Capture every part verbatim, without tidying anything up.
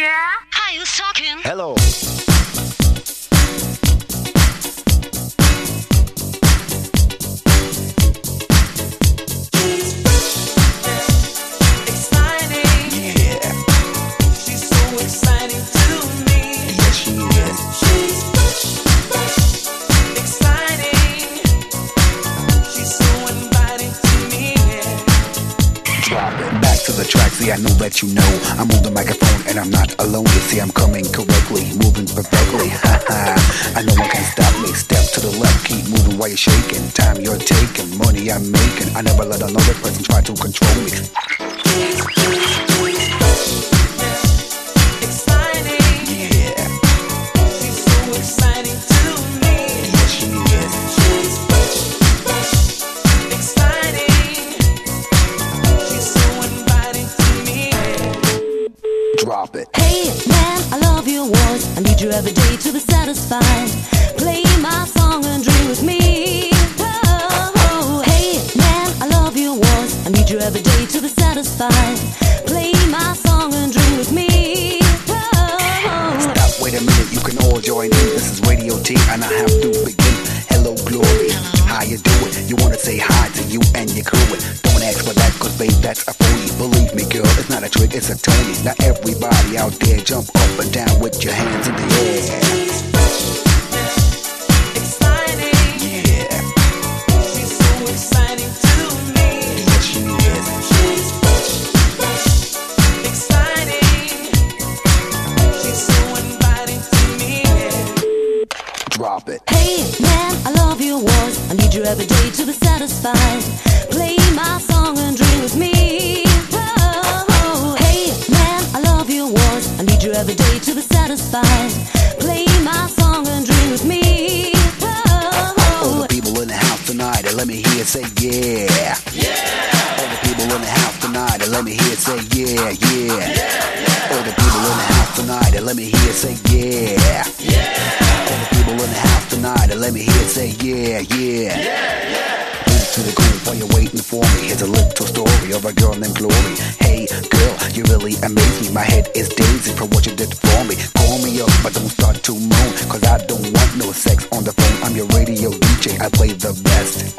Yeah? How you talking? Hello. I know that you know I'm on the microphone and I'm not alone. You see I'm coming correctly, moving perfectly. I know one can stop me. Step to the left, keep moving while you're shaking. Time you're taking, money I'm making. I never let another person try to control me. Hey man, I love your voice. I need you every day to be satisfied. Play my song and dream with me. Oh, hey man, I love your voice. I need you every day to be satisfied. Play my song and dream with me. Oh. Stop, wait a minute, you can all join in. This is Radio T and I have to begin. Hello, Glory. How you doing? You wanna say hi to you and your crew. Don't ask for that, cause babe, that's a phony. Believe me, girl, it's not a trick, it's a Tony. Now everybody out there, jump up and down with your hands in the air. Exciting. Yeah. She's so exciting to me. Yes, she is. She's exciting. She's so inviting to me. Drop it. Hey man, I love your voice. I need you every day to be satisfied. Play my song and dream with me. Oh, hey man, I love your voice. I need you every day to be satisfied. Play my song and dream with me. Oh, all the people in the house tonight, let me hear it say yeah. Yeah. All the people in the house tonight, let me hear it say yeah, yeah. Yeah, yeah. All the people in the house tonight, let me hear it say yeah. Yeah. All the people in the house tonight, let me hear it say yeah, yeah. Yeah, yeah. To the groove while you're waiting for me. Here's a little story of a girl named Glory. Hey girl, you really amaze me. My head is dazing from what you did for me. Call me up, but don't start to moan, cause I don't want no sex on the phone. I'm your radio D J, I play the best.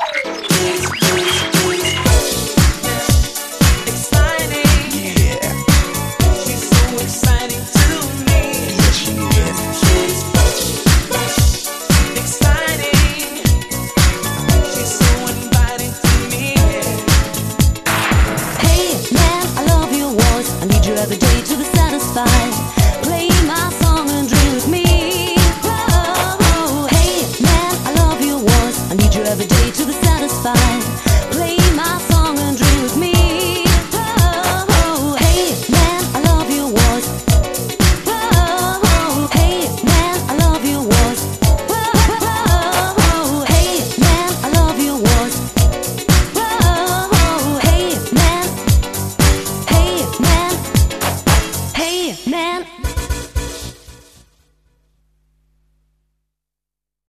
Exciting. Yeah. She's so exciting.